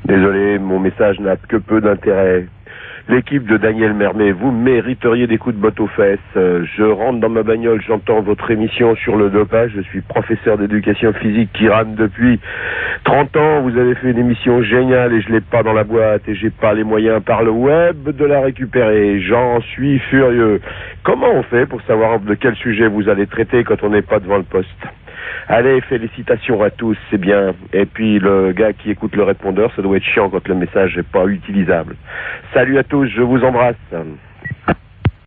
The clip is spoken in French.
Désolé, mon message n'a que peu d'intérêt. L'équipe de Daniel Mermet, vous mériteriez des coups de botte aux fesses. Je rentre dans ma bagnole, j'entends votre émission sur le dopage. Je suis professeur d'éducation physique qui rame depuis 30 ans. Vous avez fait une émission géniale et je l'ai pas dans la boîte et j'ai pas les moyens par le web de la récupérer. J'en suis furieux. Comment on fait pour savoir de quel sujet vous allez traiter quand on n'est pas devant le poste? Allez, félicitations à tous, c'est bien. Et puis le gars qui écoute le répondeur, ça doit être chiant quand le message n'est pas utilisable. Salut à tous, je vous embrasse.